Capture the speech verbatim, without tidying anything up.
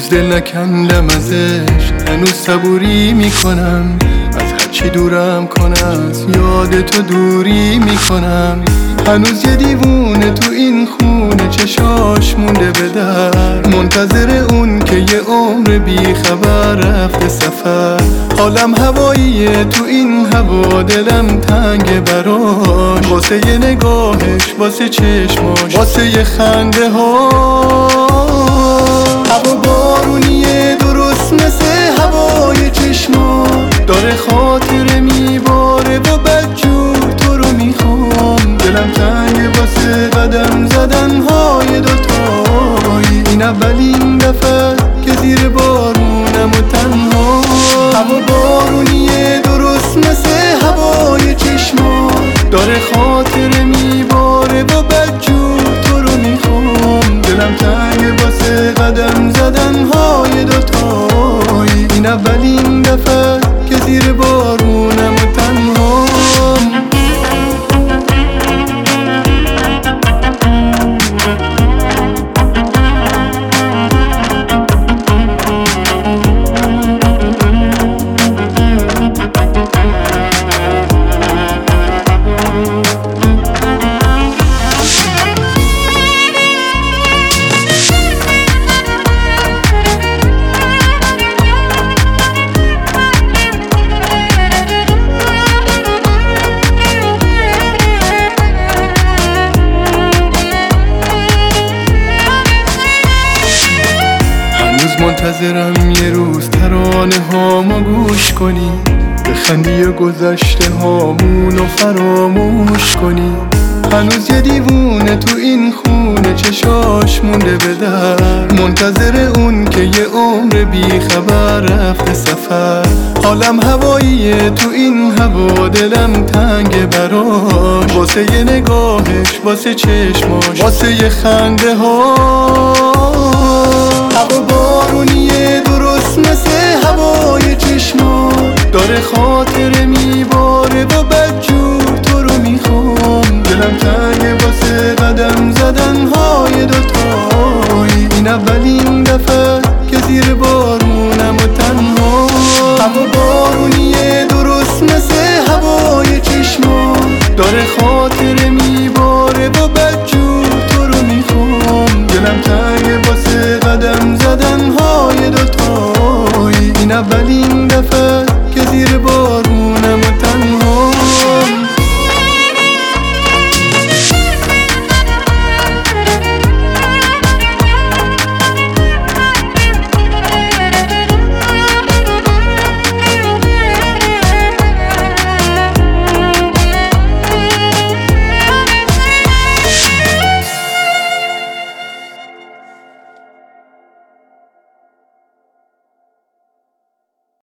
هنوز دل نکندم ازش، هنوز صبوری میکنم از هرچی دورم کنه، از یاد تو دوری میکنم. هنوز یه دیوونه تو این خونه چشاش مونده به در، منتظر اون که یه عمر بی خبر رفته سفر. حالم هواییه تو این هوا، دلم تنگ براش، واسه یه نگاهش، واسه چشماش، واسه یه خنده ها. هوا بارونیه درست مثل هوای چشما، داره خاطره میباره و بدجور تو رو میخوام. دلم تنگ واسه قدم زدن های دوتایی، این اولین دفعه که زیر بارونم و تنها. هوا بارونیه درست مثل هوای چشما، داره خاطره میباره و بدجور تو رو میخوام. دلم تنگ واسه قدم زدن های دوتایی، این اولین دفعه که زیر بارونم و تنها. منتظرم یه روز ترانه هامو گوش کنی، بخندی و گذشته هامونو فراموش کنی. هنوز یه دیوونه تو این خونه چشاش مونده به در، منتظر اون که یه عمر بی خبر رفته سفر. حالم هواییه تو این هوا، دلم تنگ براش، واسه یه نگاهش، واسه چشماش، واسه یه خنده ها. هوا بارونیه درست مثل هوای چشما، داره خاطره میباره و بدجور تو رو میخوام. دلم تنگ واسه قدم زدن های دوتایی، این اولین دفعه که زیر بارونم و تنها. هوا بارونیه درست مثل هوای چشما، داره خاطره میباره و بدجور تو رو میخوام. دلم تنگ واسه قدم زدن های دوتایی، این اولین دفعه که زیر بارونم و تنها.